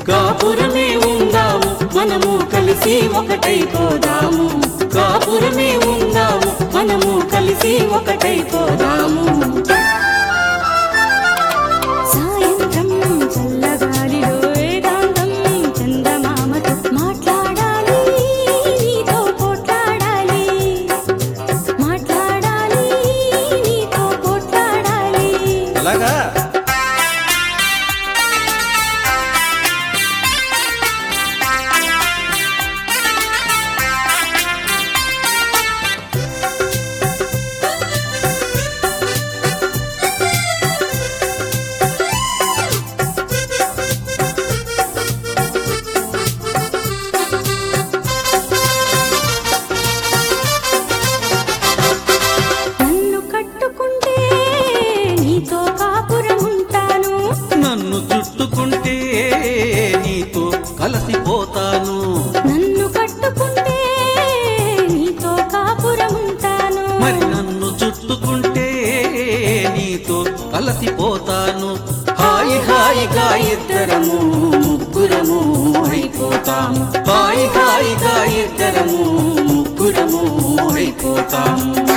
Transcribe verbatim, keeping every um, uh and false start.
కాపురమే ఉందాము మనము కలిసి ఒకటైపోదాము కాపురమే ఉందాము మనము కలిసి ఒకటైపోదాము సాయంత్రం చల్లగాలిలో ఏకాంతం చందమామతో మాట్లాడాలి నీతో పోట్లాడాలి మాట్లాడాలి నీతో పోట్లాడాలి అలాగా నన్ను కట్టుకుంటే నీతో కాపురం ఉంటాను నన్ను చుట్టుకుంటే నీతో కలసిపోతాను నన్ను కట్టుకుంటే నీతో కాపురం ఉంటాను మరి నన్ను చుట్టుకుంటే నీతో కలసిపోతాను హాయి హాయిగా ఇద్దరము ముగ్గురము అయిపోతాము హాయి హాయిగా ఇద్దరము ముగ్గురము అయిపోతాము